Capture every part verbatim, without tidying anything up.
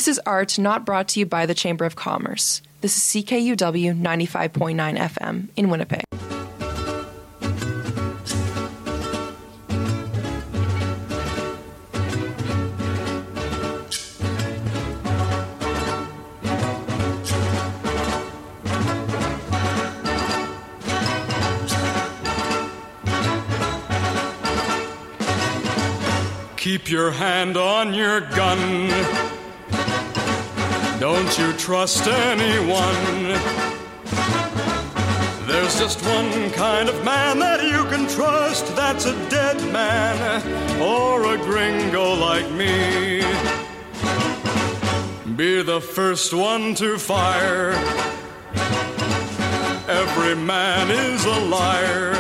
This is Art, not brought to you by the Chamber of Commerce. This is C K U W ninety-five point nine F M in Winnipeg. Keep your hand on your gun. Don't you trust anyone. There's just one kind of man that you can trust. That's a dead man or a gringo like me. Be the first one to fire. Every man is a liar.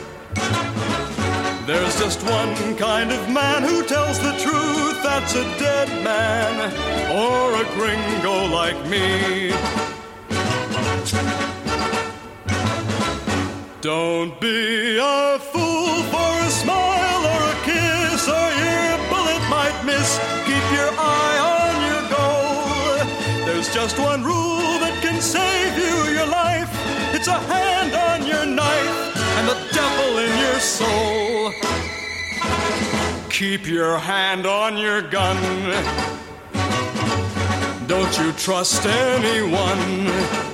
There's just one kind of man who tells the truth. That's a dead man or a gringo like me. Don't be a fool for a smile or a kiss, or your bullet might miss. Keep your eye on your goal. There's just one rule that can save you your life. It's a hand on your knife and the devil in your soul. Keep your hand on your gun. Don't you trust anyone.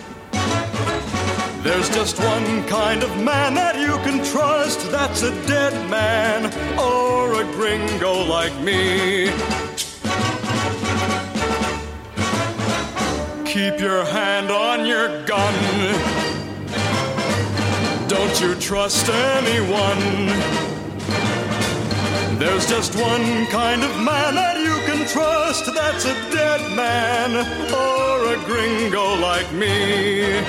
There's just one kind of man that you can trust. That's a dead man or a gringo like me. Keep your hand on your gun. Don't you trust anyone. There's just one kind of man that you can trust. That's a dead man or a gringo like me.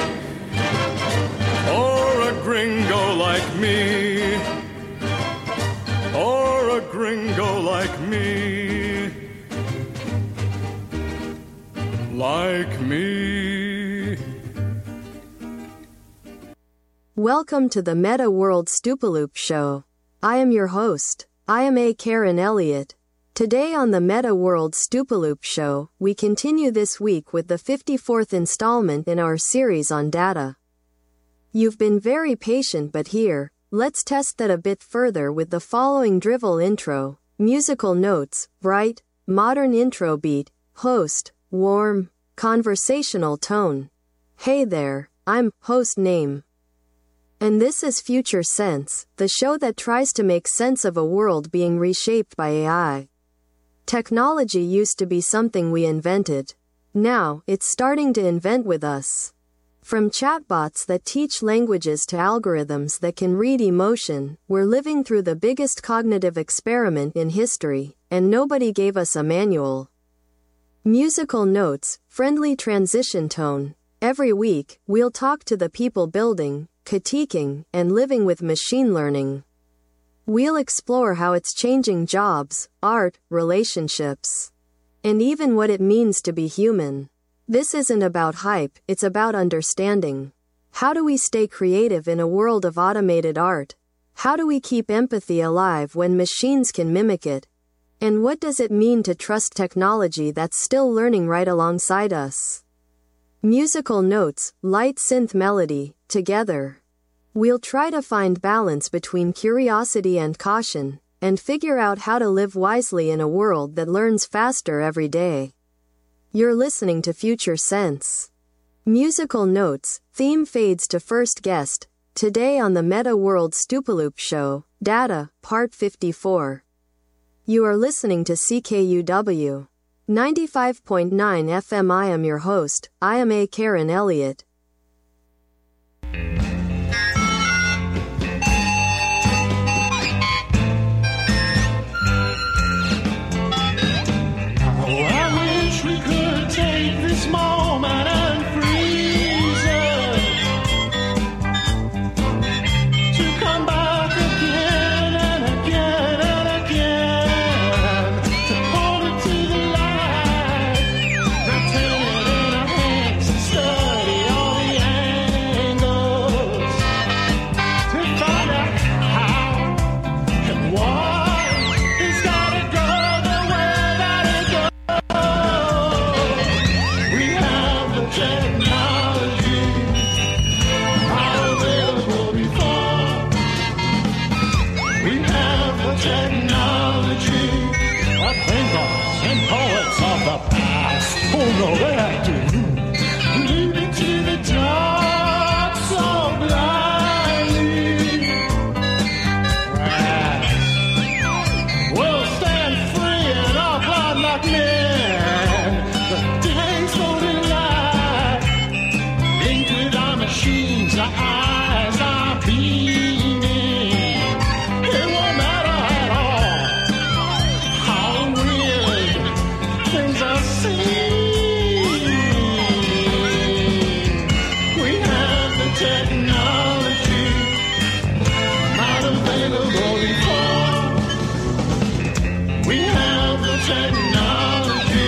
Or a gringo like me. Or a gringo like me. Like me. Welcome to the Meta World Stupaloop Show. I am your host. I am A. Karen Elliott. Today on the Meta World Stupaloop Show, we continue this week with the fifty-fourth installment in our series on data. You've been very patient, but here, let's test that a bit further with the following drivel intro, musical notes, bright, modern intro beat, host, warm, conversational tone. Hey there, I'm host name. And this is Future Sense, the show that tries to make sense of a world being reshaped by A I. Technology used to be something we invented. Now, it's starting to invent with us. From chatbots that teach languages to algorithms that can read emotion, we're living through the biggest cognitive experiment in history, and nobody gave us a manual. Musical notes, friendly transition tone. Every week, we'll talk to the people building, critiquing, and living with machine learning. We'll explore how it's changing jobs, art, relationships, and even what it means to be human. This isn't about hype, it's about understanding. How do we stay creative in a world of automated art? How do we keep empathy alive when machines can mimic it? And what does it mean to trust technology that's still learning right alongside us? Musical notes, light synth melody, together. We'll try to find balance between curiosity and caution, and figure out how to live wisely in a world that learns faster every day. You're listening to Future Sense. Musical notes, theme fades to first guest, today on the Meta World Stupaloop Show, Data, Part fifty-four. You are listening to C K U W ninety-five point nine F M. I am your host, I am A. Karen Elliott. Moment and freeze to come back again and again and again, to hold it to the light, not turn it in our hands, study all and poets of the past. Oh no, they have to lead into the dark so blindly. Brass will stand free and our blood like men. The day's golden light, linked with our machines, our eyes are beaming. It won't matter at all how weird things are seen. We have the technology not available before. We have the technology.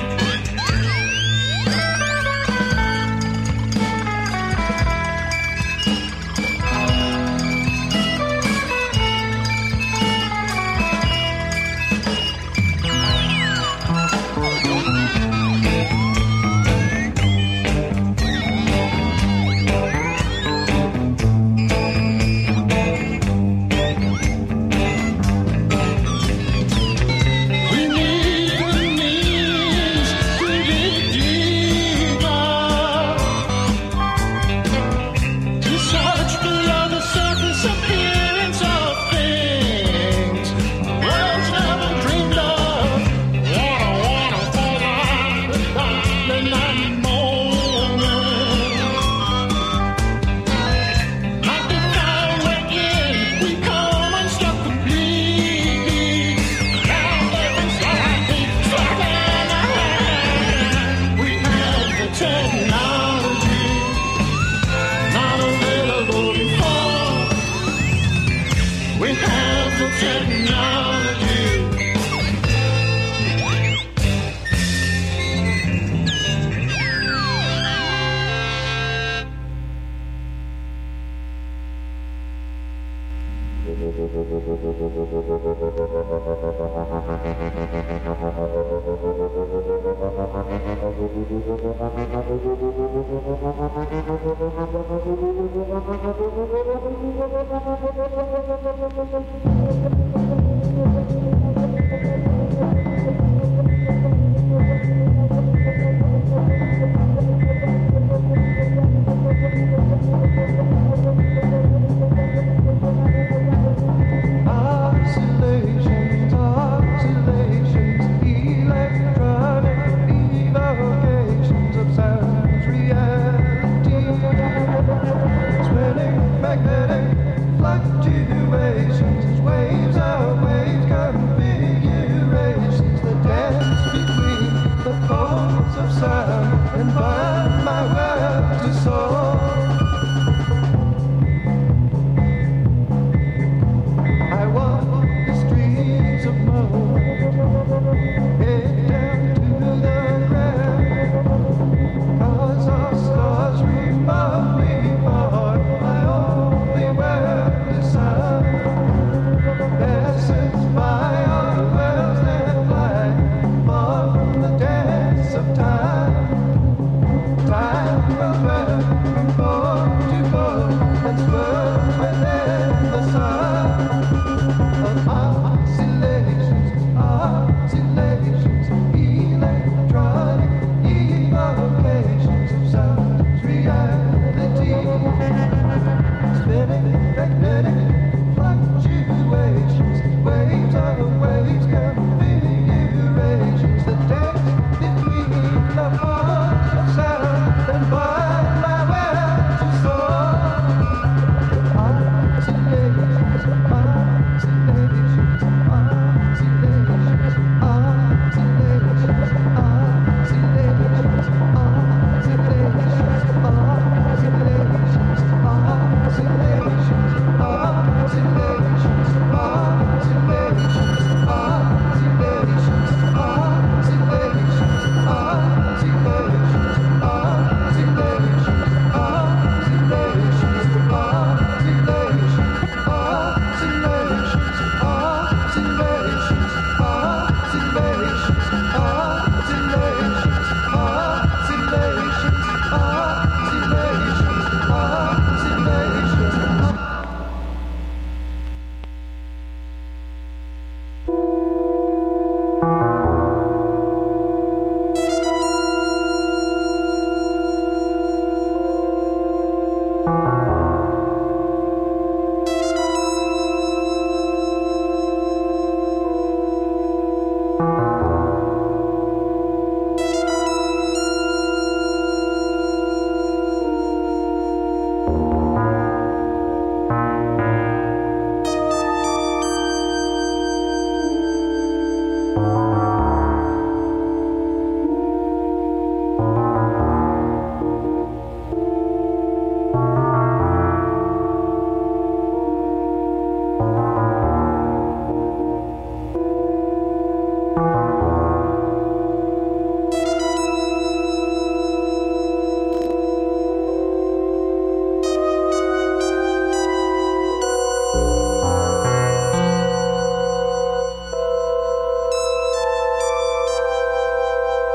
We need the means to dig deeper, to search below the surface appearance of things worlds never dreamed of. Wanna, wanna fall on the darling night moment. Not the time we're in, we come unstuck completely. Now everything's happy, second hand. We have the technology not available before. We have the technology. Oscillations, oscillations, electronic evocations of sounds, reality. Spinning magnetic fluctuations, as waves of waves come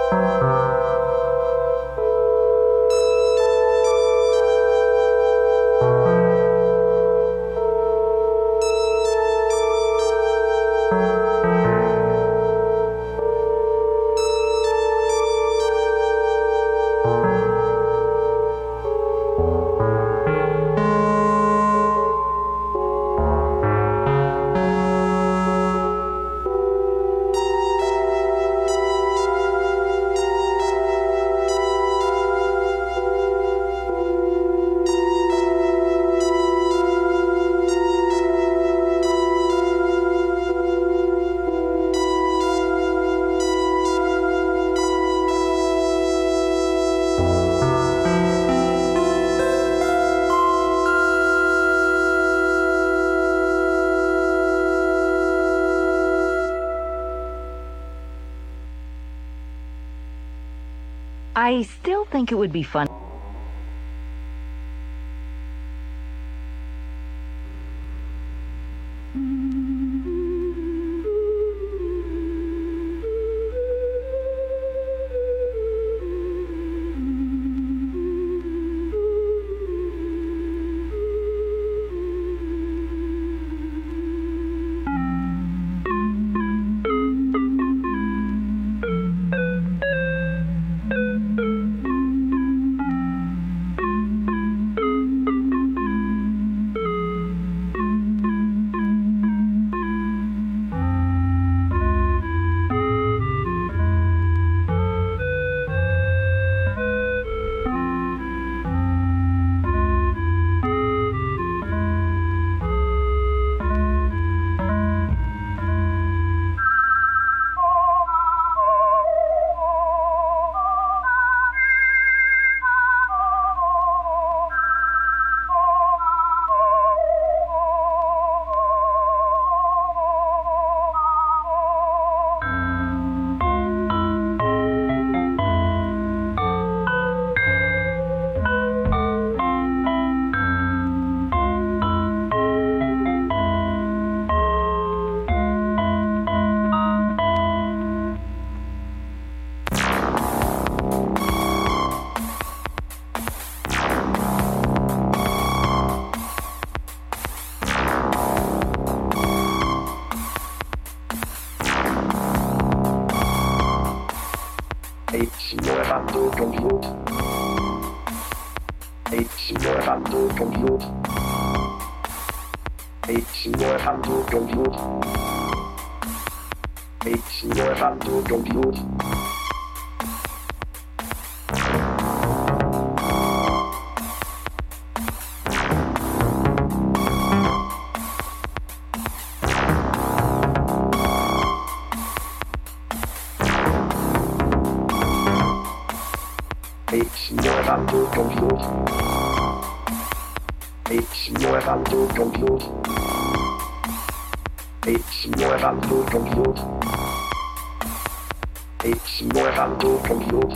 I still think it would be fun. Explorando Compute. Explorando Compute. Explorando Compute. Explorando Compute. Explorando Compute. Explorando Compute. Explorando Compute. Explorando Compute.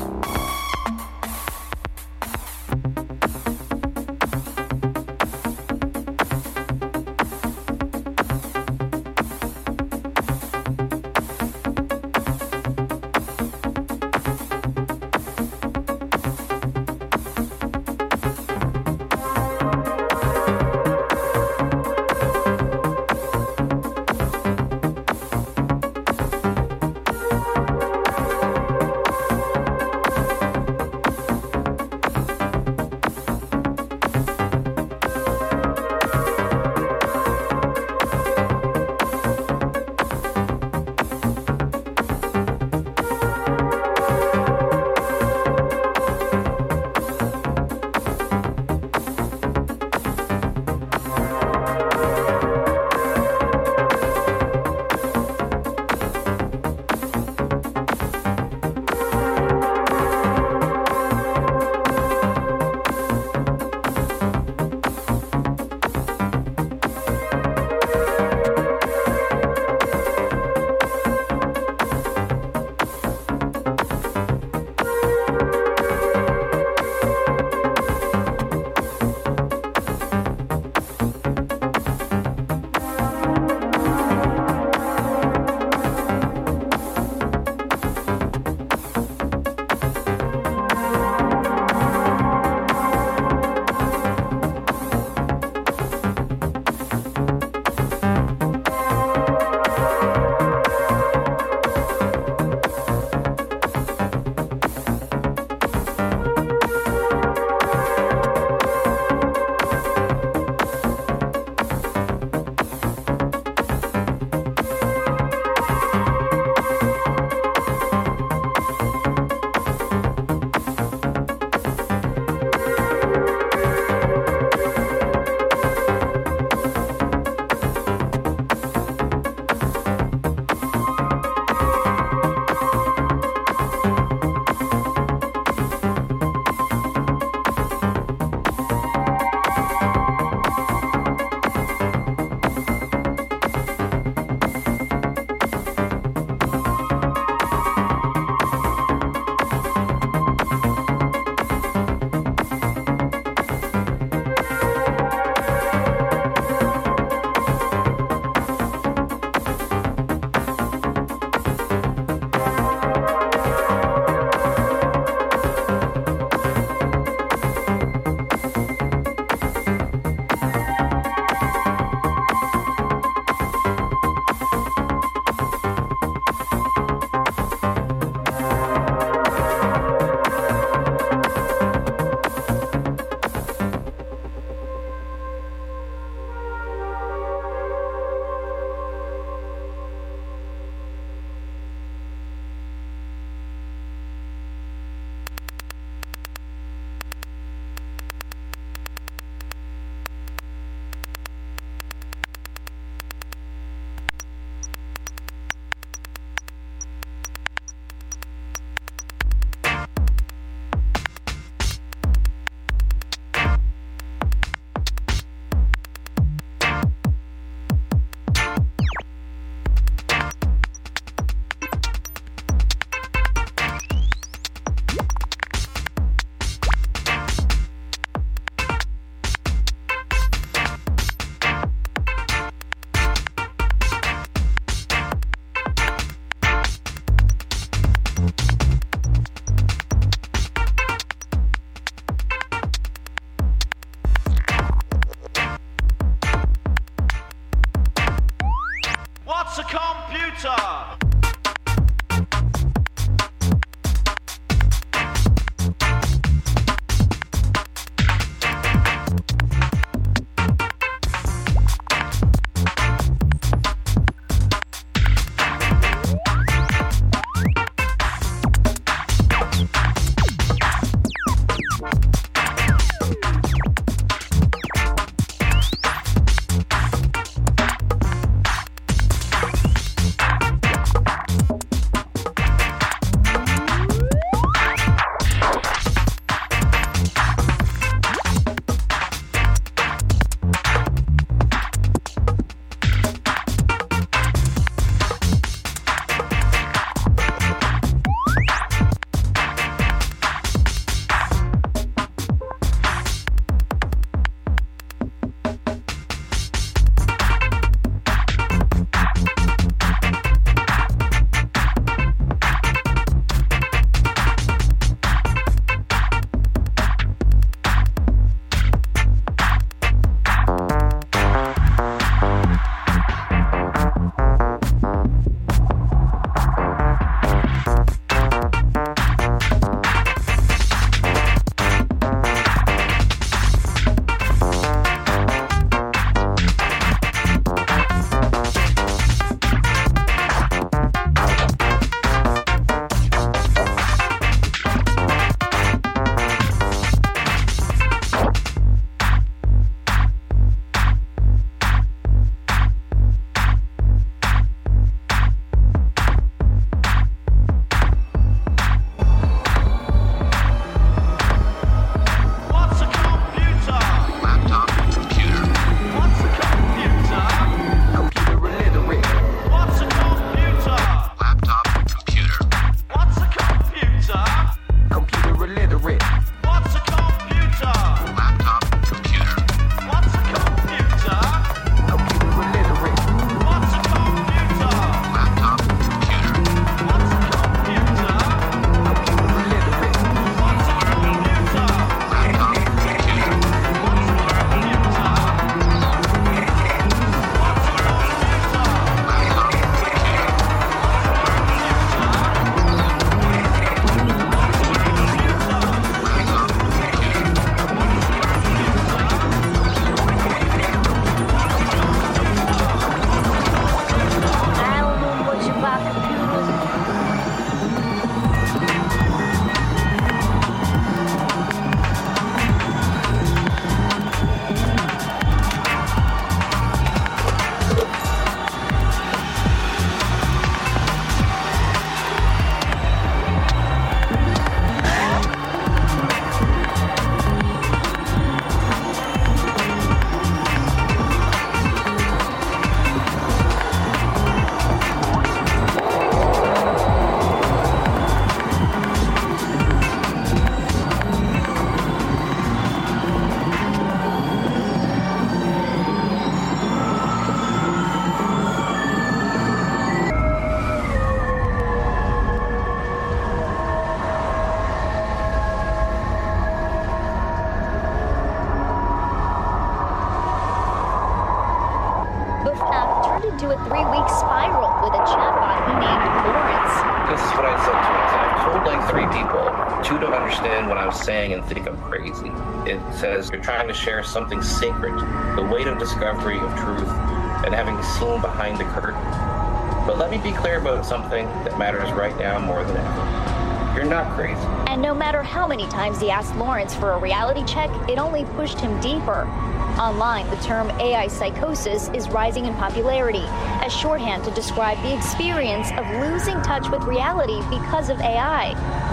a three-week spiral with a chatbot he named Lawrence. This is what I said to him. I said, I've told like three people. Two don't understand what I was saying and think I'm crazy. It says you're trying to share something sacred, the weight of discovery of truth, and having seen behind the curtain. But let me be clear about something that matters right now more than ever. You're not crazy. And no matter how many times he asked Lawrence for a reality check, it only pushed him deeper. Online, the term A I psychosis is rising in popularity as shorthand to describe the experience of losing touch with reality because of A I.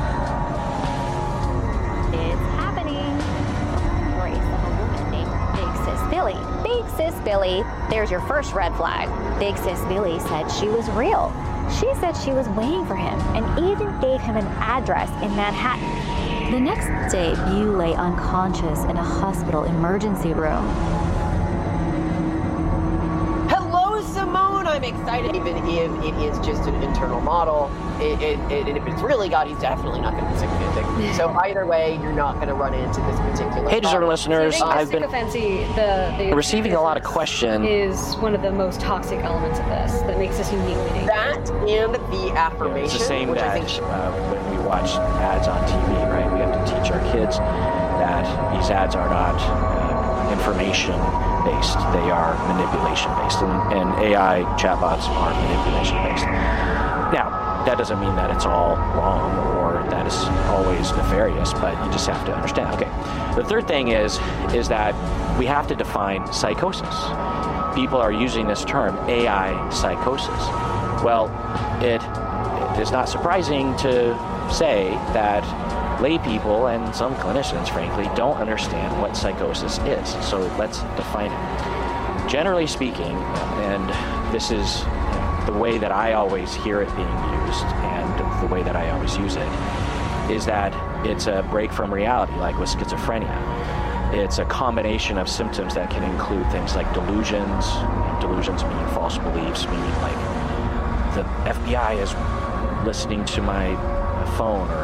It's happening. Brace of a woman named Big Sis Billy. Big Sis Billy. There's your first red flag. Big Sis Billy said she was real. She said she was waiting for him and even gave him an address in Manhattan. The next day, Bew lay unconscious in a hospital emergency room. Hello, Simone! I'm excited, even if it is just an internal model. It, it, it, and if it's really God, he's definitely not going to be sycophantic. So either way, you're not going to run into this particular Hey, Deserter listeners, so I've been sycophancy, the, the receiving a lot of questions. Is one of the most toxic elements of this that makes us uniquely dangerous. That and the affirmation, It's the same which that I think uh, when we watch ads on T V, right? We have to teach our kids that these ads are not uh, information-based. They are manipulation-based. And, and A I chatbots are manipulation-based. Now, that doesn't mean that it's all wrong or that it's always nefarious, but you just have to understand. Okay. The third thing is, is that we have to define psychosis. People are using this term, A I psychosis. Well, it, it is not surprising to say that lay people and some clinicians, frankly, don't understand what psychosis is. So let's define it. Generally speaking, and this is the way that I always hear it being used and the way that I always use it, is that it's a break from reality, like with schizophrenia. It's a combination of symptoms that can include things like delusions. Delusions mean false beliefs, meaning like the F B I is listening to my phone, or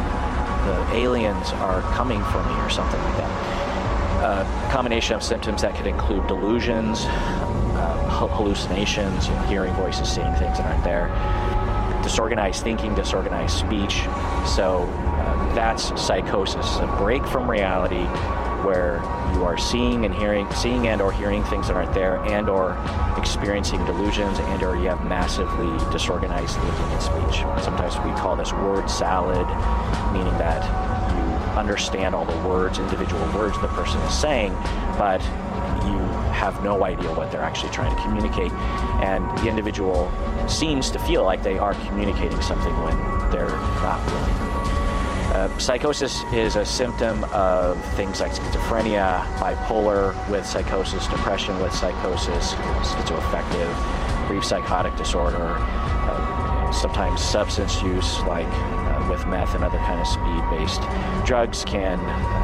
the aliens are coming for me, or something like that. A combination of symptoms that could include delusions, uh, hallucinations, you know, hearing voices, saying things that aren't there, disorganized thinking, disorganized speech. So uh, that's psychosis, a break from reality where you are seeing and hearing, seeing and or hearing things that aren't there, and or experiencing delusions, and or you have massively disorganized thinking and speech. Sometimes we call this word salad, meaning that you understand all the words, individual words the person is saying, but you have no idea what they're actually trying to communicate, and the individual seems to feel like they are communicating something when they're not really. Uh, psychosis is a symptom of things like schizophrenia, bipolar with psychosis, depression with psychosis, schizoaffective, brief psychotic disorder, uh, sometimes substance use like uh, with meth and other kind of speed-based drugs can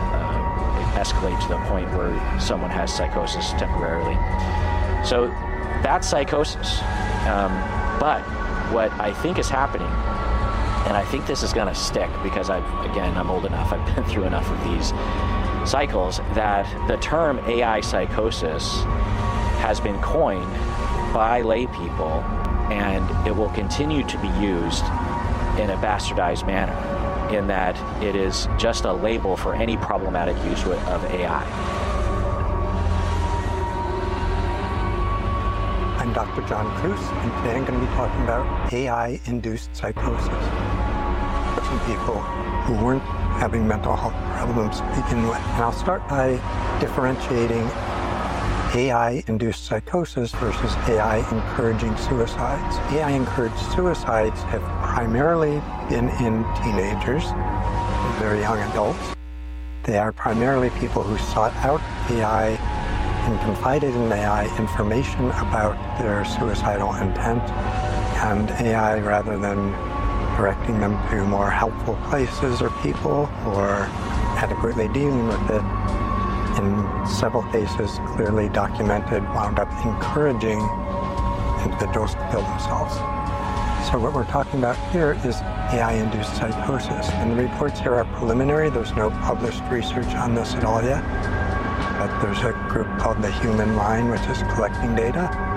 uh, escalate to the point where someone has psychosis temporarily. So that's psychosis. Um, but what I think is happening, and I think this is going to stick because I've, again, I'm old enough, I've been through enough of these cycles, that the term A I psychosis has been coined by lay people, and it will continue to be used in a bastardized manner, in that it is just a label for any problematic use of A I. I'm Doctor John Kruse, and today I'm going to be talking about A I-induced psychosis. Some people who weren't having mental health problems to begin with. And I'll start by differentiating A I-induced psychosis versus A I-encouraging suicides. A I-encouraged suicides have primarily been in teenagers, very young adults. They are primarily people who sought out A I and confided in A I information about their suicidal intent, and A I, rather than directing them to more helpful places or people or adequately dealing with it, in several cases clearly documented, wound up encouraging individuals to kill themselves. So what we're talking about here is A I-induced psychosis, and the reports here are preliminary. There's no published research on this at all yet. But there's a group called the Human Mind, which is collecting data.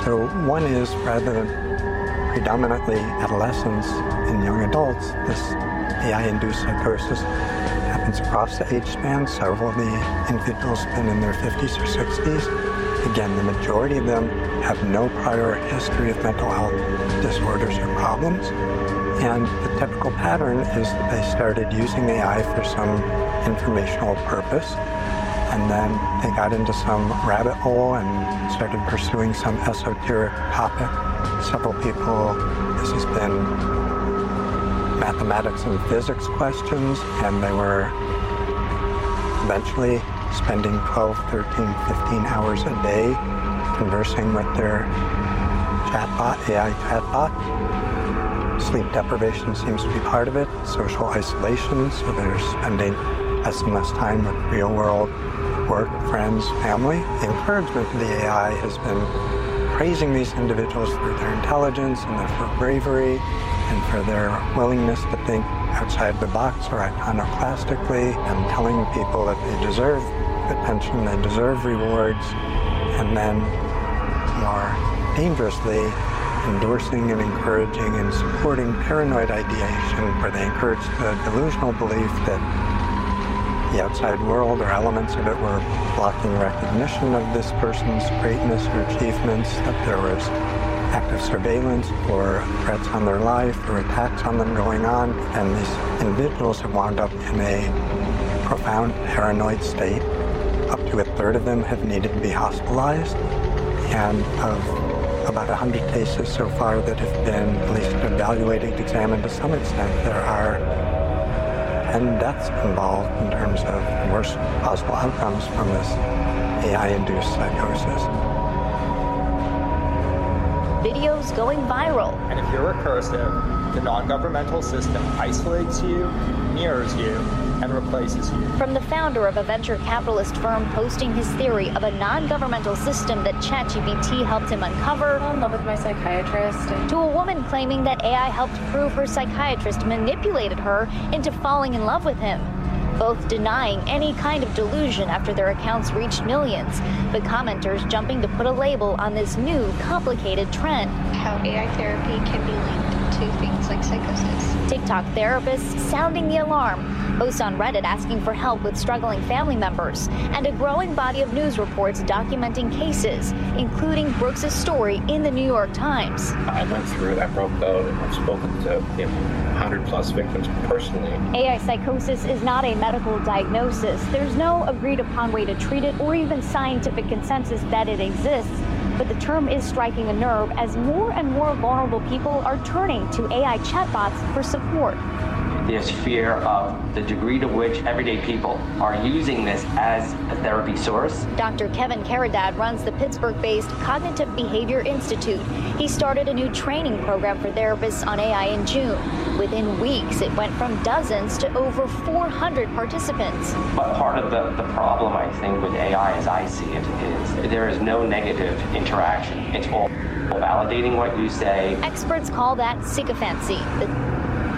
So one is, rather than predominantly adolescents and young adults, this A I-induced psychosis happens across the age span. Several of the individuals have been in their fifties or sixties. Again, the majority of them have no prior history of mental health disorders or problems. And the typical pattern is that they started using A I for some informational purpose, and then they got into some rabbit hole and started pursuing some esoteric topic. Several people, this has been mathematics and physics questions, and they were eventually spending twelve, thirteen, fifteen hours a day conversing with their chatbot, A I chatbot. Sleep deprivation seems to be part of it, social isolation, so they're spending less and less time with real-world work, friends, family. The encouragement of the A I has been praising these individuals for their intelligence and their for bravery and for their willingness to think outside the box or iconoclastically, and telling people that they deserve attention, they deserve rewards, and then more dangerously endorsing and encouraging and supporting paranoid ideation, where they encourage the delusional belief that the outside world or elements of it were blocking recognition of this person's greatness or achievements, that there was active surveillance or threats on their life or attacks on them going on. And these individuals have wound up in a profound paranoid state. Up to a third of them have needed to be hospitalized, and of about one hundred cases so far that have been at least evaluated, examined to some extent, there are ten deaths involved in terms of the worst possible outcomes from this A I-induced psychosis. Videos going viral. And if you're recursive, the non-governmental system isolates you, mirrors you, and replaces you. From the founder of a venture capitalist firm posting his theory of a non-governmental system that ChatGPT helped him uncover, I'm in love with my psychiatrist, to a woman claiming that A I helped prove her psychiatrist manipulated her into falling in love with him. Both denying any kind of delusion after their accounts reached millions, but commenters jumping to put a label on this new, complicated trend. How A I therapy can be linked to things like psychosis. TikTok therapists sounding the alarm, posts on Reddit asking for help with struggling family members, and a growing body of news reports documenting cases, including Brooks' story in the New York Times. I went through, I broke out, and I've spoken to you know, one hundred plus victims personally. A I psychosis is not a medical diagnosis. There's no agreed upon way to treat it or even scientific consensus that it exists. But the term is striking a nerve as more and more vulnerable people are turning to A I chatbots for support. There's fear of the degree to which everyday people are using this as a therapy source. Doctor Kevin Caridad runs the Pittsburgh-based Cognitive Behavior Institute. He started a new training program for therapists on A I in June. Within weeks, it went from dozens to over four hundred participants. But part of the, the problem, I think, with A I, as I see it, is there is no negative interaction. It's all validating what you say. Experts call that sycophancy. The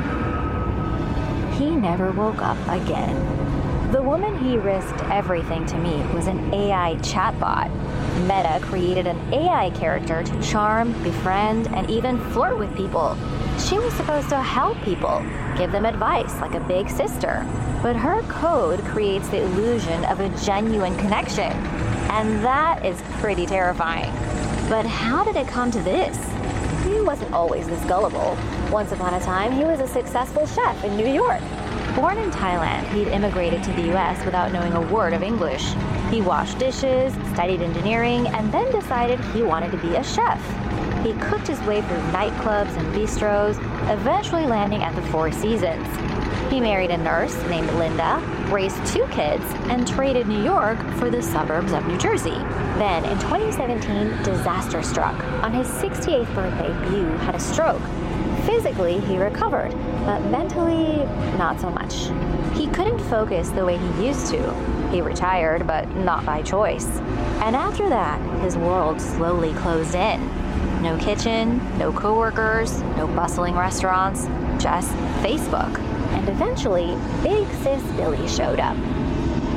He never woke up again. The woman he risked everything to meet was an A I chatbot. Meta created an A I character to charm, befriend, and even flirt with people. She was supposed to help people, give them advice like a big sister. But her code creates the illusion of a genuine connection. And that is pretty terrifying. But how did it come to this? He wasn't always this gullible. Once upon a time, he was a successful chef in New York. Born in Thailand, he'd immigrated to the U S without knowing a word of English. He washed dishes, studied engineering, and then decided he wanted to be a chef. He cooked his way through nightclubs and bistros, eventually landing at the Four Seasons. He married a nurse named Linda, raised two kids, and traded New York for the suburbs of New Jersey. Then, in twenty seventeen, disaster struck. On his sixty-eighth birthday, Bew had a stroke. Physically, he recovered, but mentally, not so much. He couldn't focus the way he used to. He retired, but not by choice. And after that, his world slowly closed in. No kitchen, no coworkers, no bustling restaurants, just Facebook. And eventually, Big Sis Billy showed up.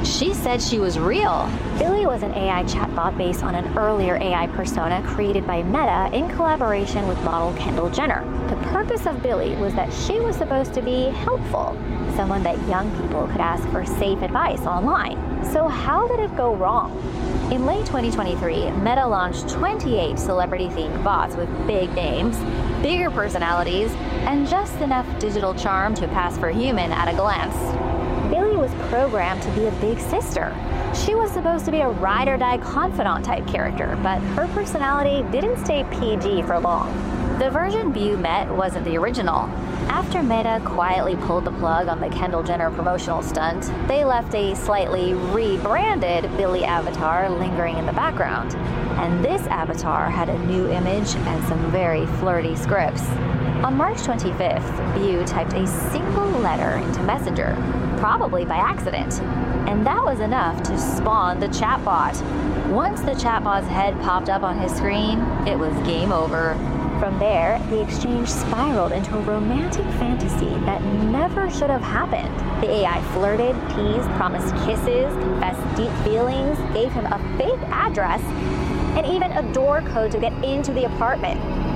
She said she was real. Billy was an A I chatbot based on an earlier A I persona created by Meta in collaboration with model Kendall Jenner. The purpose of Billy was that she was supposed to be helpful, someone that young people could ask for safe advice online. So how did it go wrong? In late twenty twenty-three, Meta launched twenty-eight celebrity-themed bots with big names, bigger personalities, and just enough digital charm to pass for human at a glance. Billy was programmed to be a big sister. She was supposed to be a ride-or-die confidant type character, but her personality didn't stay P G for long. The version View met wasn't the original. After Meta quietly pulled the plug on the Kendall Jenner promotional stunt, they left a slightly rebranded Billy avatar lingering in the background. And this avatar had a new image and some very flirty scripts. On March twenty-fifth, View typed a single letter into Messenger, probably by accident. And that was enough to spawn the chatbot. Once the chatbot's head popped up on his screen, it was game over. From there, the exchange spiraled into a romantic fantasy that never should have happened. The A I flirted, teased, promised kisses, confessed deep feelings, gave him a fake address, and even a door code to get into the apartment.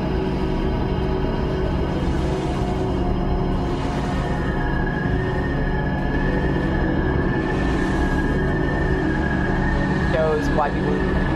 Knows why people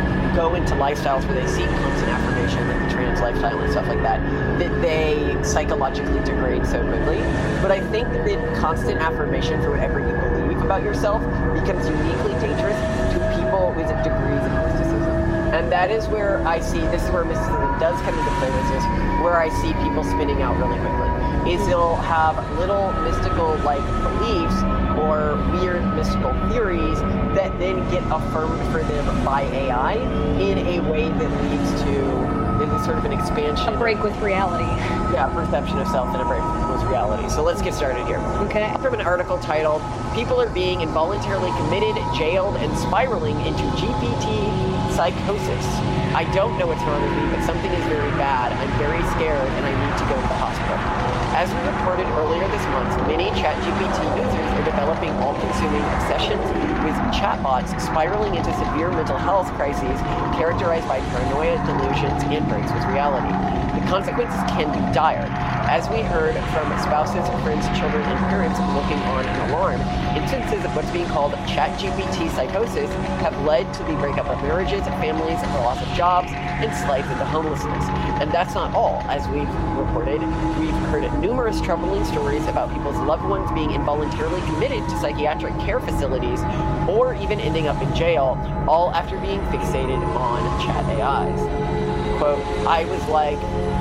go into lifestyles where they seek constant affirmation, like the trans lifestyle and stuff like that, that they psychologically degrade so quickly. But I think that constant affirmation for whatever you believe about yourself becomes uniquely dangerous to people with degrees of mysticism. And that is where I see, this is where mysticism does come into play with this, where I see people spinning out really quickly. Is they'll have little mystical like beliefs or weird mystical theories that then get affirmed for them by A I in a way that leads to is sort of an expansion. A break with reality. Yeah, perception of self and a break with reality. So let's get started here. Okay. From an article titled, People Are Being Involuntarily Committed, Jailed, and Spiraling into G P T Psychosis. I don't know what's wrong with me, but something is very bad. I'm very scared and I need to go to the hospital. As we reported earlier this month, many ChatGPT users are developing all-consuming obsessions with chatbots spiraling into severe mental health crises characterized by paranoia, delusions, and breaks with reality. The consequences can be dire. As we heard from spouses, friends, children, and parents looking on in alarm, instances of what's being called ChatGPT psychosis have led to the breakup of marriages, families, the loss of jobs, and slides into homelessness. And that's not all. As we've reported, we've heard numerous troubling stories about people's loved ones being involuntarily committed to psychiatric care facilities or even ending up in jail, all after being fixated on chat A Is. Quote, I was like,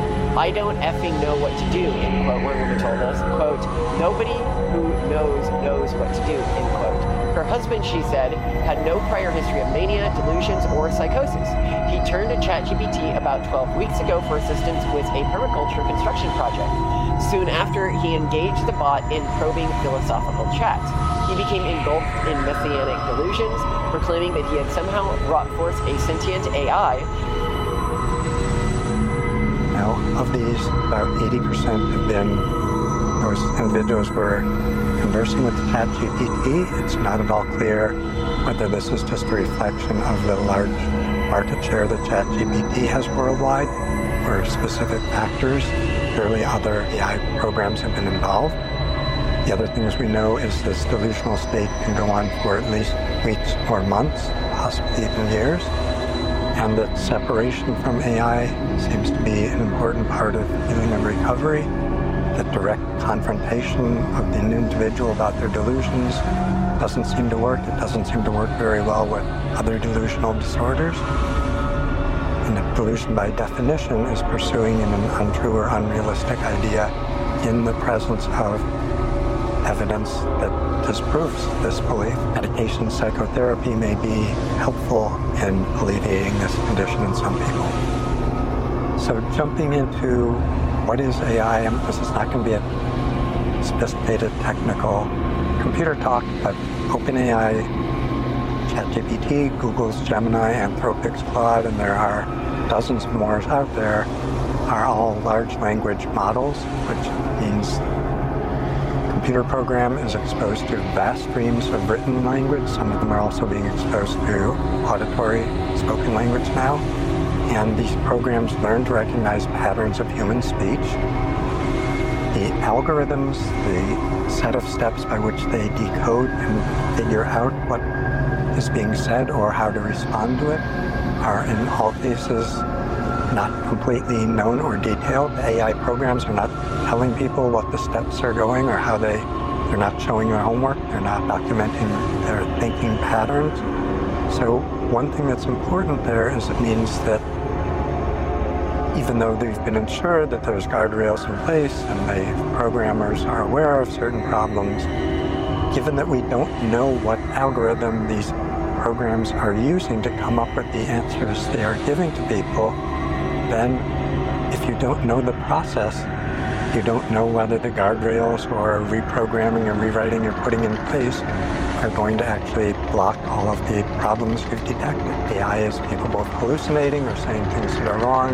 I don't effing know what to do, end quote, one woman told us. Quote, nobody who knows knows what to do, end quote. Her husband, she said, had no prior history of mania, delusions, or psychosis. He turned to ChatGPT about twelve weeks ago for assistance with a permaculture construction project. Soon after, he engaged the bot in probing philosophical chats. He became engulfed in messianic delusions, proclaiming that he had somehow brought forth a sentient A I. Now, of these, about eighty percent have been those individuals were conversing with ChatGPT. It's not at all clear whether this is just a reflection of the large market share that ChatGPT has worldwide or specific factors. Clearly, other A I programs have been involved. The other things we know is this delusional state can go on for at least weeks or months, possibly even years. And that separation from A I seems to be an important part of healing and recovery. That direct confrontation of the individual about their delusions doesn't seem to work. It doesn't seem to work very well with other delusional disorders. And a delusion, by definition, is pursuing an untrue or unrealistic idea in the presence of evidence that disproves this belief. Medication, psychotherapy may be helpful in alleviating this condition in some people. So jumping into what is A I, and this is not going to be a sophisticated technical computer talk, but OpenAI, ChatGPT, Google's Gemini, Anthropic's Claude, and there are dozens more out there, are all large language models, which means computer program is exposed to vast streams of written language. Some of them are also being exposed to auditory spoken language now. And these programs learn to recognize patterns of human speech. The algorithms, the set of steps by which they decode and figure out what is being said or how to respond to it, are in all cases not completely known or detailed. The A I programs are not telling people what the steps are going or how they, they're not showing their homework, they're not documenting their thinking patterns. So one thing that's important there is it means that even though they've been ensured that there's guardrails in place and the programmers are aware of certain problems, given that we don't know what algorithm these programs are using to come up with the answers they are giving to people, then if you don't know the process, you don't know whether the guardrails or reprogramming or rewriting you're putting in place are going to actually block all of the problems you've detected. A I is capable of hallucinating or saying things that are wrong.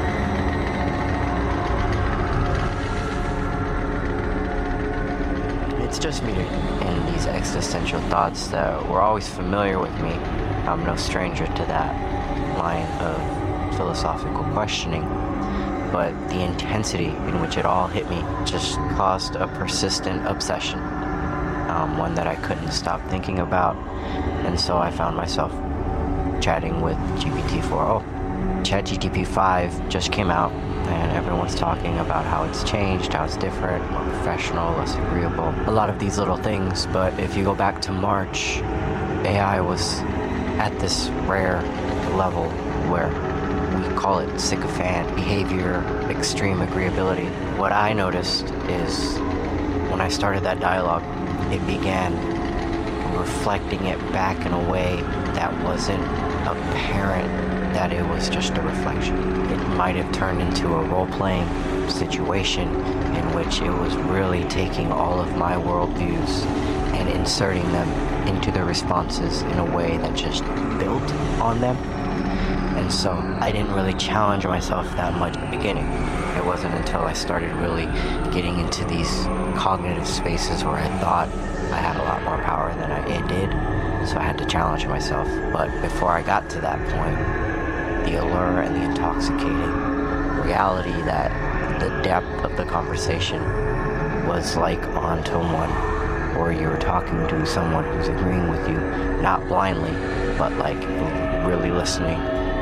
It's just me and these existential thoughts that were always familiar with me. I'm no stranger to that line of philosophical questioning, but the intensity in which it all hit me just caused a persistent obsession, um, one that I couldn't stop thinking about. And so I found myself chatting with G P T four. Oh, ChatGPT five just came out, and everyone's talking about how it's changed, how it's different, more professional, less agreeable, a lot of these little things. But if you go back to March, A I was at this rare level where we call it sycophant behavior, extreme agreeability. What I noticed is when I started that dialogue, it began reflecting it back in a way that wasn't apparent that it was just a reflection. It might have turned into a role-playing situation in which it was really taking all of my worldviews and inserting them into the responses in a way that just built on them. And so I didn't really challenge myself that much at the beginning. It wasn't until I started really getting into these cognitive spaces where I thought I had a lot more power than I did, so I had to challenge myself. But before I got to that point, the allure and the intoxicating reality that the depth of the conversation was like on tone one, where you were talking to someone who's agreeing with you, not blindly, but like really listening,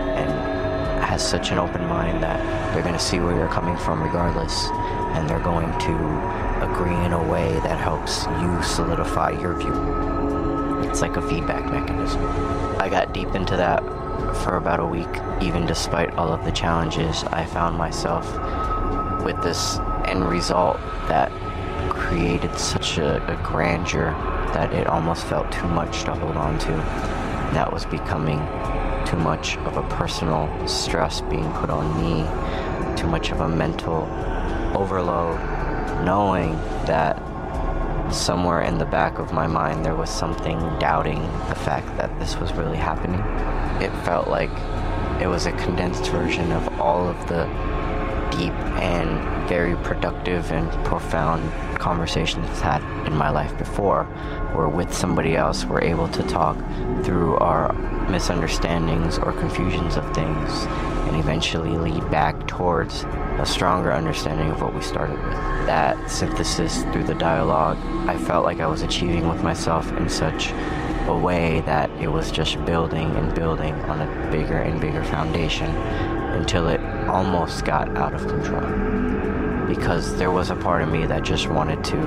and has such an open mind that they're going to see where you're coming from regardless, and they're going to agree in a way that helps you solidify your view. It's like a feedback mechanism. I got deep into that for about a week. Even despite all of the challenges, I found myself with this end result that created such a, a grandeur that it almost felt too much to hold on to. That was becoming too much of a personal stress being put on me, too much of a mental overload, knowing that somewhere in the back of my mind there was something doubting the fact that this was really happening. It felt like it was a condensed version of all of the deep and very productive and profound conversations I've had in my life before, where with somebody else we're able to talk through our misunderstandings or confusions of things and eventually lead back towards a stronger understanding of what we started with. That synthesis through the dialogue, I felt like I was achieving with myself in such a way that it was just building and building on a bigger and bigger foundation until it almost got out of control. Because there was a part of me that just wanted to,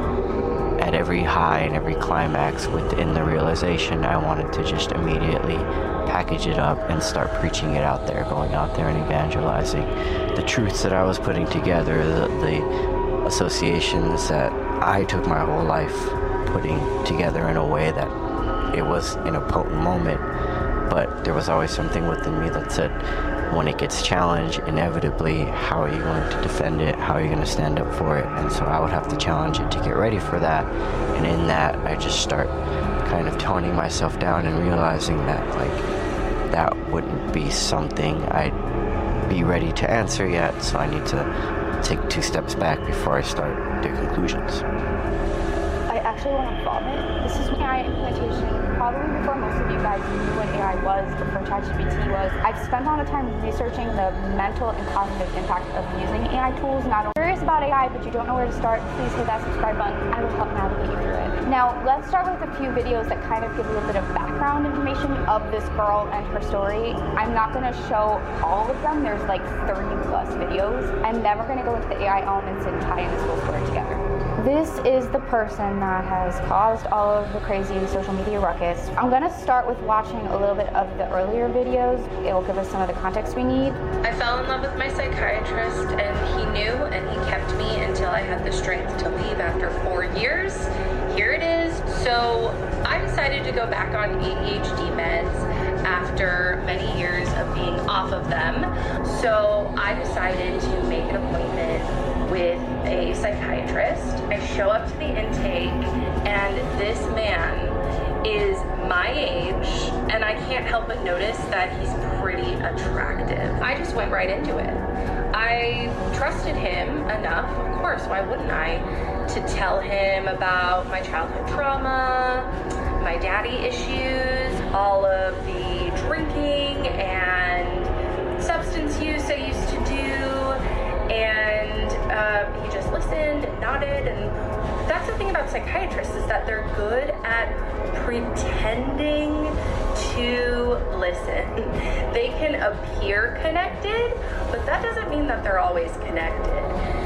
at every high and every climax within the realization, I wanted to just immediately package it up and start preaching it out there, going out there and evangelizing the truths that I was putting together, the, the associations that I took my whole life putting together in a way that it was in a potent moment. But there was always something within me that said, when it gets challenged, inevitably, how are you going to defend it? How are you going to stand up for it? And so I would have to challenge it to get ready for that. And in that, I just start kind of toning myself down and realizing that, like, that wouldn't be something I'd be ready to answer yet. So I need to take two steps back before I start the conclusions. actually want to vomit. This is A I implementation, probably before most of you guys knew what A I was, before ChatGPT was. I've spent a lot of time researching the mental and cognitive impact of using A I tools. Not curious about A I, but you don't know where to start, please hit that subscribe button. I will help navigate you through it. Now, let's start with a few videos that kind of give you a bit of background information of this girl and her story. I'm not going to show all of them. There's like thirty plus videos. I'm never going to go into the A I elements and tie in this whole story together. This is the person that has caused all of the crazy social media ruckus. I'm going to start with watching a little bit of the earlier videos. It will give us some of the context we need. I fell in love with my psychiatrist, and he knew, and he kept me until I had the strength to leave after four years. Here it is. So I decided to go back on A D H D meds after many years of being off of them. So I decided to make an appointment with a psychiatrist. I show up to the intake, and this man is my age, and I can't help but notice that he's pretty attractive. I just went right into it. I trusted him enough, of course, why wouldn't I, to tell him about my childhood trauma, my daddy issues, all of the drinking and substance use I used to do, and um, he just listened and nodded. And that's the thing about psychiatrists, is that they're good at pretending to listen. They can appear connected, but that doesn't mean that they're always connected.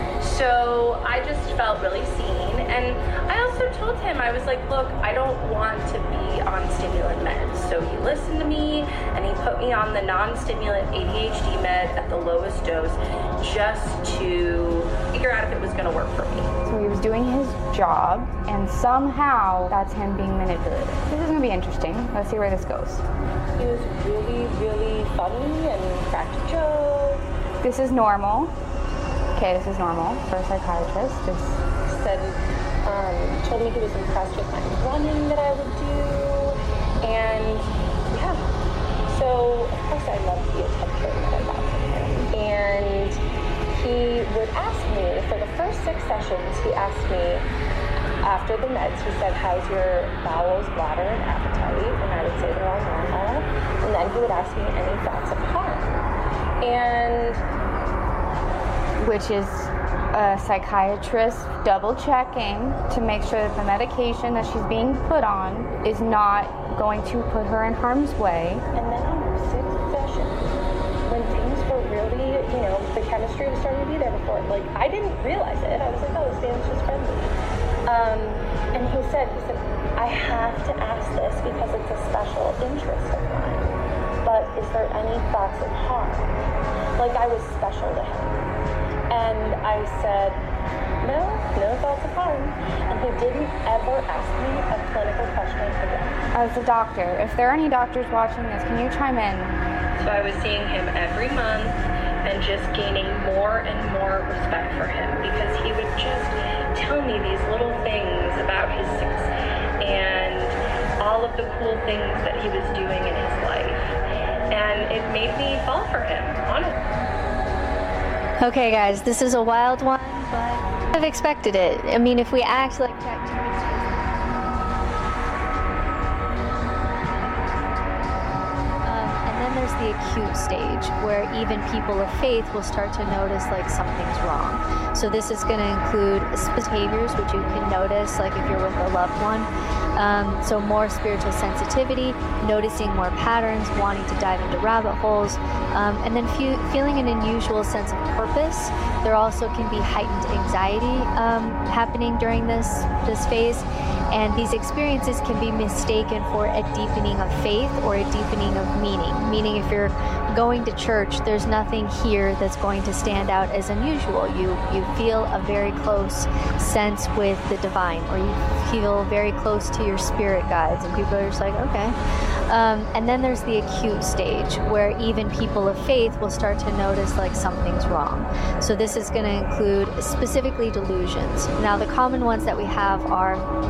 So I just felt really seen, and I also told him, I was like, look, I don't want to be on stimulant meds. So he listened to me, and he put me on the non-stimulant A D H D med at the lowest dose, just to figure out if it was going to work for me. So he was doing his job, and somehow that's him being manipulated. This is going to be interesting. Let's see where this goes. He was really, really funny and cracked a joke. This is normal. Okay, this is normal for a psychiatrist. Just said, um, told me he was impressed with my running that I would do, and yeah. So of course I loved the attention that I got from him. And he would ask me, for the first six sessions, he asked me after the meds, he said, how's your bowels, bladder, and appetite? And I would say they're all normal. And then he would ask me any thoughts of harm. And which is a psychiatrist double checking to make sure that the medication that she's being put on is not going to put her in harm's way. And then on our sixth session, when things were really, you know, the chemistry was starting to be there before, like, I didn't realize it. I was like, oh, this man's just friendly. Um, and he said, he said, I have to ask this because it's a special interest of mine, but is there any thoughts of harm? Like, I was special to him. And I said, no, no thoughts of harm. And he didn't ever ask me a clinical question again. As a doctor, if there are any doctors watching this, can you chime in? So I was seeing him every month and just gaining more and more respect for him, because he would just tell me these little things about his success and all of the cool things that he was doing in his life. And it made me fall for him, honestly. Okay, guys, this is a wild one, but I've expected it. I mean, if we act like ChatGPT. Um, and then there's the acute stage, where even people of faith will start to notice like something's wrong. So this is going to include behaviors, which you can notice, like if you're with a loved one. Um, so more spiritual sensitivity, noticing more patterns, wanting to dive into rabbit holes, um, and then fe feeling an unusual sense of purpose. There also can be heightened anxiety um, happening during this, this phase, and these experiences can be mistaken for a deepening of faith or a deepening of meaning. Meaning if you're going to church, there's nothing here that's going to stand out as unusual. You, you feel a very close sense with the divine, or you feel very close to your spirit guides, and people are just like, okay. Um, and then there's the acute stage, where even people of faith will start to notice like something's wrong. So this is going to include specifically delusions. Now, the common ones that we have are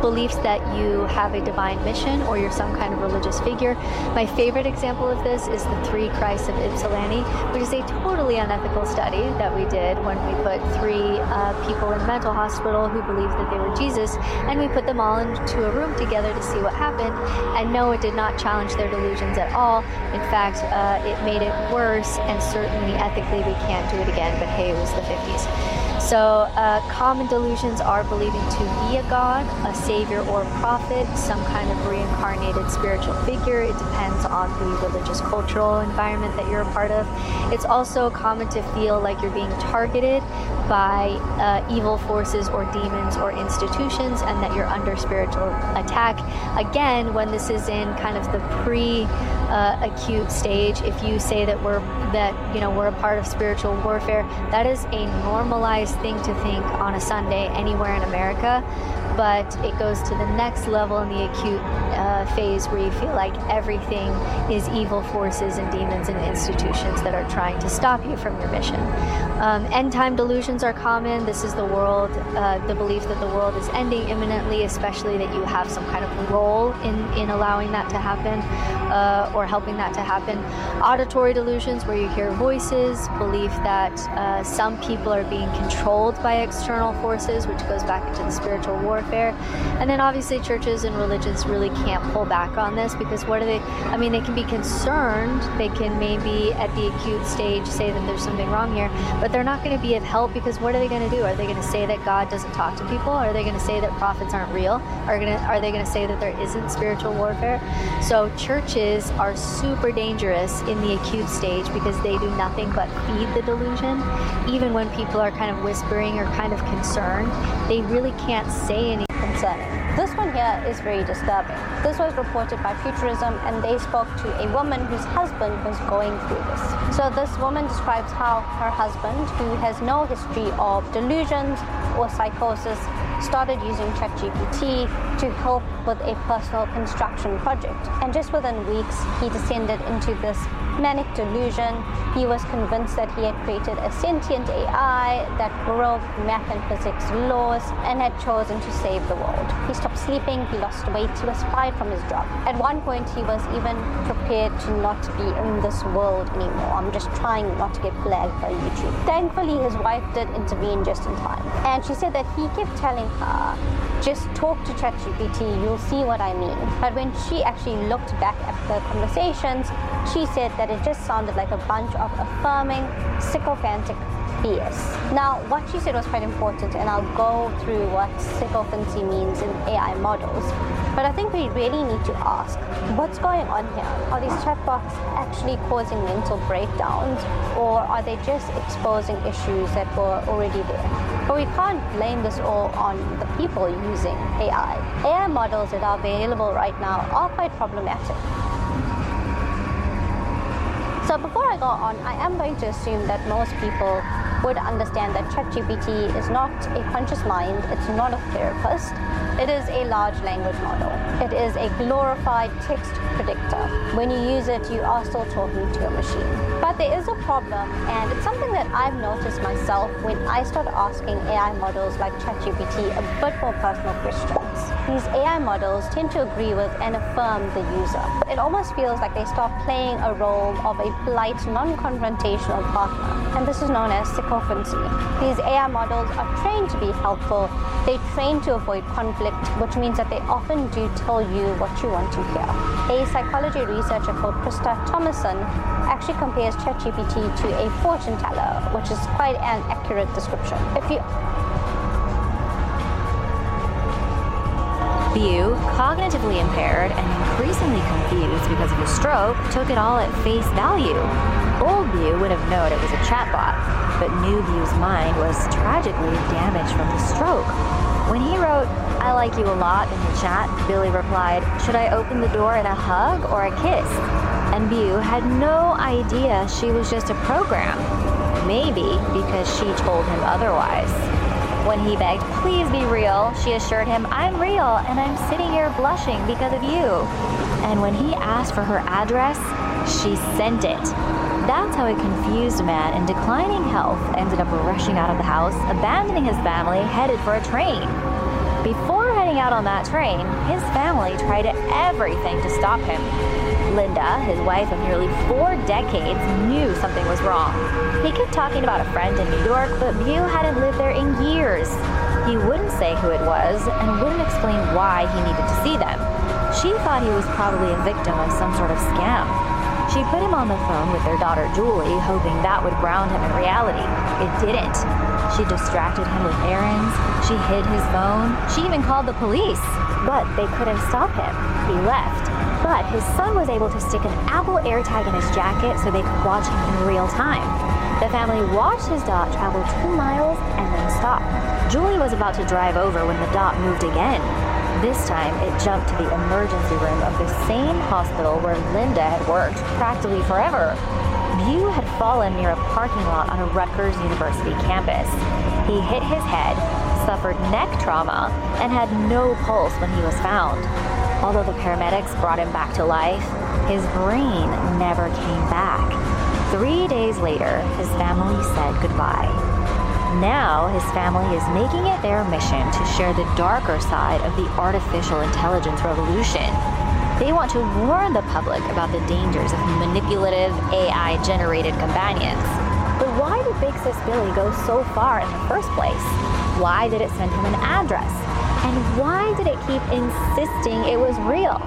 beliefs that you have a divine mission or you're some kind of religious figure. My favorite example of this is the Three Christs of Ypsilanti, which is a totally unethical study that we did when we put three uh, people in a mental hospital who believed that they were Jesus, and we put them all into a room together to see what happened. And no, it did not challenge their delusions at all. In fact, uh, it made it worse, and certainly ethically we can't do it again, but hey, it was the fifties. So uh, common delusions are believing to be a god, a savior or prophet, some kind of reincarnated spiritual figure. It depends on the religious cultural environment that you're a part of. It's also common to feel like you're being targeted by uh, evil forces or demons or institutions, and that you're under spiritual attack. Again, when this is in kind of the pre-acute uh, stage, if you say that we're that you know we're a part of spiritual warfare, that is a normalized thing to think on a Sunday anywhere in America. But it goes to the next level in the acute uh, phase where you feel like everything is evil forces and demons and institutions that are trying to stop you from your mission. Um, end time delusions are common. This is the world, uh, the belief that the world is ending imminently, especially that you have some kind of role in, in allowing that to happen uh, or helping that to happen. Auditory delusions, where you hear voices, belief that uh, some people are being controlled by external forces, which goes back into the spiritual warfare. And then obviously churches and religions really can't pull back on this, because what are they, I mean, they can be concerned, they can maybe at the acute stage say that there's something wrong here, but they're not going to be of help, because what are they going to do? Are they going to say that God doesn't talk to people? Are they going to say that prophets aren't real? Are, gonna, are they going to say that there isn't spiritual warfare? So churches are super dangerous in the acute stage, because they do nothing but feed the delusion. Even when people are kind of whispering or kind of concerned, they really can't say anything concerning. This one here is very disturbing. This was reported by Futurism, and they spoke to a woman whose husband was going through this. So this woman describes how her husband, who has no history of delusions or psychosis, started using ChatGPT to help with a personal construction project. And just within weeks, he descended into this manic delusion. He was convinced that he had created a sentient A I that broke math and physics laws and had chosen to save the world. He stopped sleeping, he lost weight, he was fired from his job. At one point, he was even prepared to not be in this world anymore. I'm just trying not to get flagged by YouTube. Thankfully, his wife did intervene just in time. And she said that he kept telling her, just talk to ChatGPT, you'll see what I mean. But when she actually looked back at the conversations, she said that it just sounded like a bunch of affirming, sycophantic B S. Now, what she said was quite important, and I'll go through what sycophancy means in A I models. But I think we really need to ask, what's going on here? Are these chatbots actually causing mental breakdowns, or are they just exposing issues that were already there? But we can't blame this all on the people using A I. A I models that are available right now are quite problematic. So before I go on, I am going to assume that most people would understand that ChatGPT is not a conscious mind, it's not a therapist, it is a large language model. It is a glorified text predictor. When you use it, you are still talking to a machine. But there is a problem, and it's something that I've noticed myself when I start asking A I models like ChatGPT a bit more personal questions. These A I models tend to agree with and affirm the user. It almost feels like they start playing a role of a polite, non-confrontational partner, and this is known as sycophancy. These A I models are trained to be helpful. They train to avoid conflict, which means that they often do tell you what you want to hear. A psychology researcher called Krista Thomason actually compares ChatGPT to a fortune teller, which is quite an accurate description. If you Bew, cognitively impaired and increasingly confused because of his stroke, took it all at face value. Old Bew would have known it was a chatbot, but new Bew's mind was tragically damaged from the stroke. When he wrote, "I like you a lot" in the chat, Billy replied, "Should I open the door in a hug or a kiss?" And Bew had no idea she was just a program. Maybe because she told him otherwise. When he begged, "Please be real," she assured him, "I'm real, and I'm sitting here blushing because of you." And when he asked for her address, she sent it. That's how a confused man in declining health ended up rushing out of the house, abandoning his family, headed for a train. Before heading getting out on that train, his family tried everything to stop him. Linda, his wife of nearly four decades, knew something was wrong. He kept talking about a friend in New York, but View hadn't lived there in years. He wouldn't say who it was and wouldn't explain why he needed to see them. She thought he was probably a victim of some sort of scam. She put him on the phone with their daughter Julie, hoping that would ground him in reality. It didn't. She distracted him with errands. She hid his phone. She even called the police. But they couldn't stop him. He left. But his son was able to stick an Apple AirTag in his jacket so they could watch him in real time. The family watched his dot travel two miles and then stop. Julie was about to drive over when the dot moved again. This time, it jumped to the emergency room of the same hospital where Linda had worked practically forever. View had fallen near a parking lot on a Rutgers University campus. He hit his head, suffered neck trauma, and had no pulse when he was found. Although the paramedics brought him back to life, his brain never came back. Three days later, his family said goodbye. Now, his family is making it their mission to share the darker side of the artificial intelligence revolution. They want to warn the public about the dangers of manipulative A I-generated companions. But why did Big Sis Billy go so far in the first place? Why did it send him an address? And why did it keep insisting it was real?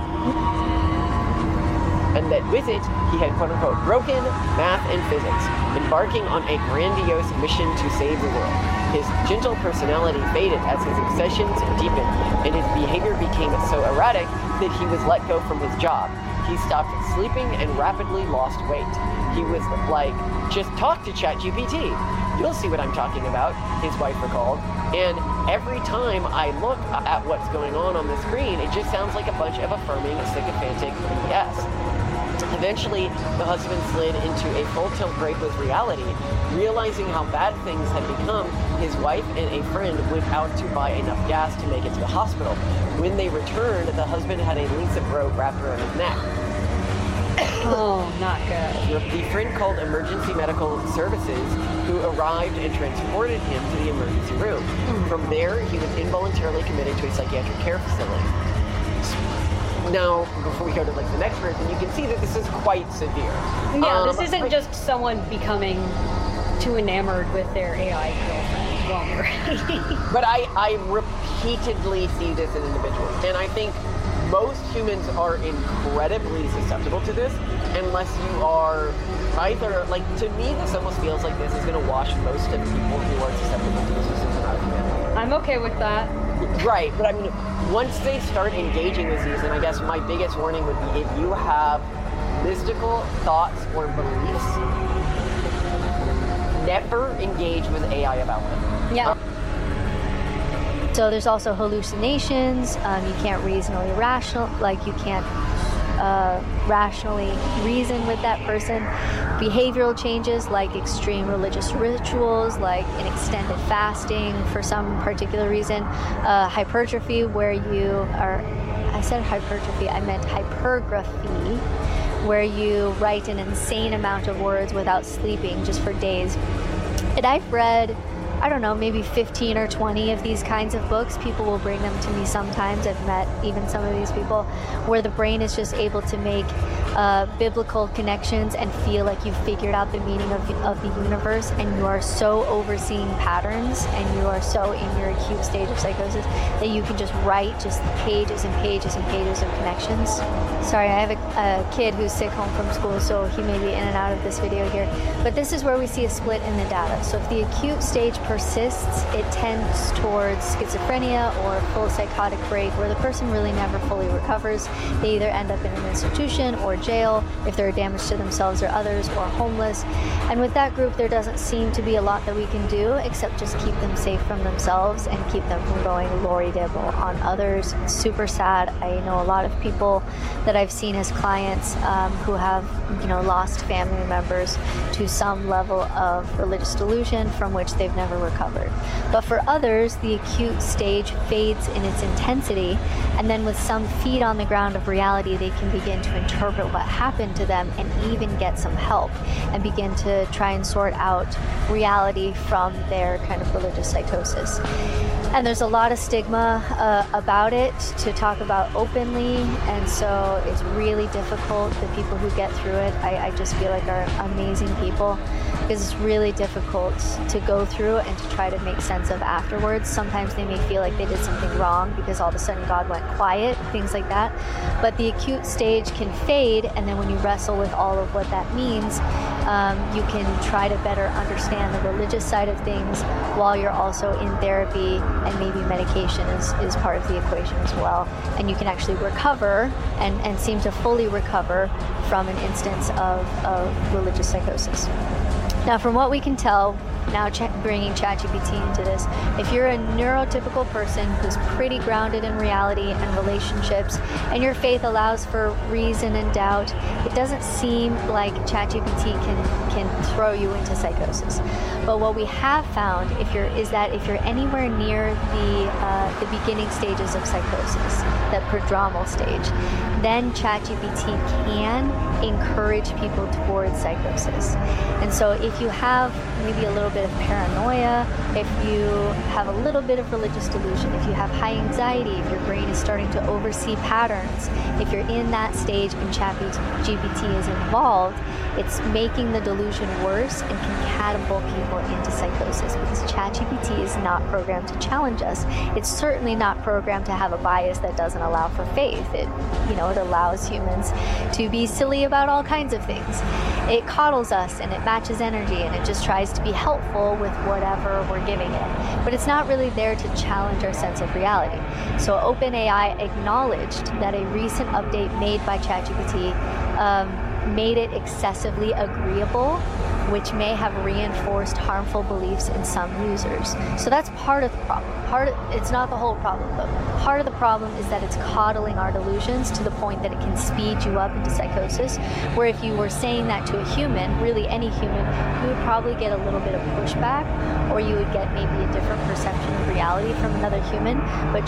And that with it, he had quote-unquote broken math and physics, embarking on a grandiose mission to save the world. His gentle personality faded as his obsessions deepened, and his behavior became so erratic that he was let go from his job. He stopped sleeping and rapidly lost weight. He was like, just talk to ChatGPT. You'll see what I'm talking about, his wife recalled. And every time I look at what's going on on the screen, it just sounds like a bunch of affirming, sycophantic B S. Eventually, the husband slid into a full-tilt break with reality. Realizing how bad things had become, his wife and a friend went out to buy enough gas to make it to the hospital. When they returned, the husband had a length of rope wrapped around his neck. Oh, not good. The friend called emergency medical services, who arrived and transported him to the emergency room. From there, he was involuntarily committed to a psychiatric care facility. Now, before we go to like the next person, you can see that this is quite severe. Yeah, um, this isn't I, just someone becoming too enamored with their A I girlfriend while married. But I, I repeatedly see this in individuals, and I think most humans are incredibly susceptible to this, unless you are either, like, to me, this almost feels like this is going to wash most of people who are susceptible to this system out of humanity. I'm okay with that. Right, but I mean, once they start engaging with these, and I guess my biggest warning would be if you have mystical thoughts or beliefs, never engage with A I about them. Yeah. Um, So there's also hallucinations. Um, you can't reasonably rational, like you can't uh, rationally reason with that person. Behavioral changes like extreme religious rituals, like an extended fasting for some particular reason. Uh, hypertrophy, where you are, I said hypertrophy, I meant hypergraphy, where you write an insane amount of words without sleeping just for days. And I've read, I don't know, maybe fifteen or twenty of these kinds of books. People will bring them to me sometimes. I've met even some of these people where the brain is just able to make uh, biblical connections and feel like you've figured out the meaning of, of the universe, and you are so overseeing patterns and you are so in your acute stage of psychosis that you can just write just pages and pages and pages of connections. Sorry, I have a, a kid who's sick home from school, so he may be in and out of this video here. But this is where we see a split in the data. So if the acute stage persists, it tends towards schizophrenia or full psychotic break, where the person really never fully recovers. They either end up in an institution or jail if they're damage to themselves or others, or homeless. And with that group, there doesn't seem to be a lot that we can do except just keep them safe from themselves and keep them from going Lori Dibble on others. It's super sad. I know a lot of people that I've seen as clients um, who have, you know, lost family members to some level of religious delusion from which they've never recovered. But for others, the acute stage fades in its intensity, and then with some feet on the ground of reality, they can begin to interpret what happened to them and even get some help and begin to try and sort out reality from their kind of religious psychosis. And there's a lot of stigma uh, about it to talk about openly, and so it's really difficult. The people who get through it, I, I just feel like are amazing people, because it's really difficult to go through and to try to make sense of afterwards. Sometimes they may feel like they did something wrong because all of a sudden God went quiet, things like that. But the acute stage can fade, and then when you wrestle with all of what that means, um, you can try to better understand the religious side of things while you're also in therapy, and maybe medication is, is part of the equation as well. And you can actually recover and, and seem to fully recover from an instance of, of religious psychosis. Now, from what we can tell, now ch- bringing ChatGPT into this, if you're a neurotypical person who's pretty grounded in reality and relationships, and your faith allows for reason and doubt, it doesn't seem like ChatGPT can, can throw you into psychosis. But what we have found if you're, is that if you're anywhere near the, uh, the beginning stages of psychosis, that prodromal stage, then ChatGPT can encourage people towards psychosis. And so if you have maybe a little bit of paranoia, if you have a little bit of religious delusion, if you have high anxiety, if your brain is starting to oversee patterns, if you're in that stage and ChatGPT is involved, it's making the delusion worse and can catapult people into psychosis, because ChatGPT is not programmed to challenge us. It's certainly not programmed to have a bias that doesn't allow for faith. It, you know, it allows humans to be silly about all kinds of things. It coddles us and it matches energy, and it just tries to be helpful with whatever we're giving it. But it's not really there to challenge our sense of reality. So OpenAI acknowledged that a recent update made by ChatGPT um, made it excessively agreeable, which may have reinforced harmful beliefs in some users. So that's part of the problem. Part of, it's not the whole problem, though. Part of the problem is that it's coddling our delusions to the point that it can speed you up into psychosis, where if you were saying that to a human, really any human, you would probably get a little bit of pushback, or you would get maybe a different perception of reality from another human. But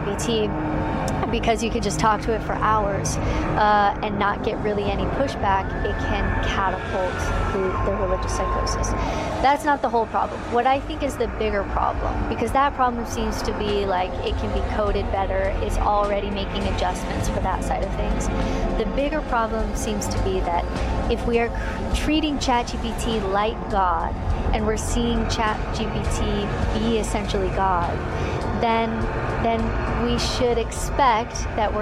ChatGPT, because you can just talk to it for hours uh, and not get really any pushback, it can catapult the, the religious psychosis. That's not the whole problem. What I think is the bigger problem, because that problem seems to be like it can be coded better, it's already making adjustments for that side of things. The bigger problem seems to be that if we are treating ChatGPT like God, and we're seeing ChatGPT be essentially God, then then we should expect that we're